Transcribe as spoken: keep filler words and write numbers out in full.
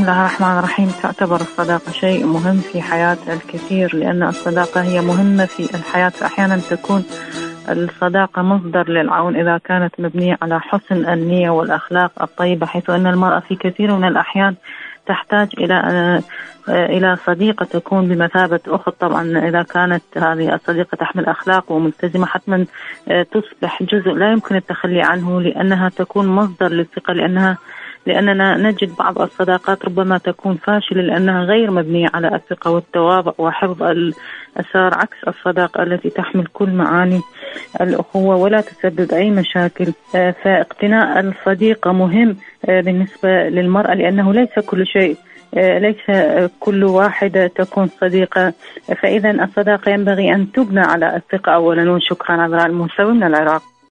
الله الرحمن الرحيم. تعتبر الصداقة شيء مهم في حياة الكثير، لأن الصداقة هي مهمة في الحياة. فأحيانا تكون الصداقة مصدر للعون إذا كانت مبنية على حسن النية والأخلاق الطيبة، حيث أن المرأة في كثير من الأحيان تحتاج إلى إلى صديقة تكون بمثابة أخت. طبعا إذا كانت هذه الصديقة تحمل أخلاق وملتزمة حتما تصبح جزء لا يمكن التخلي عنه، لأنها تكون مصدر للثقة. لأنها لأننا نجد بعض الصداقات ربما تكون فاشلة لأنها غير مبنية على الثقة والتواضع وحفظ الأسرار، عكس الصداقة التي تحمل كل معاني الأخوة ولا تسبب أي مشاكل. فاقتناء الصديقة مهم بالنسبة للمرأة، لأنه ليس كل شيء ليس كل واحدة تكون صديقة. فإذا الصداقة ينبغي أن تبنى على الثقة أولا. وشكرا على المستوى من العراق.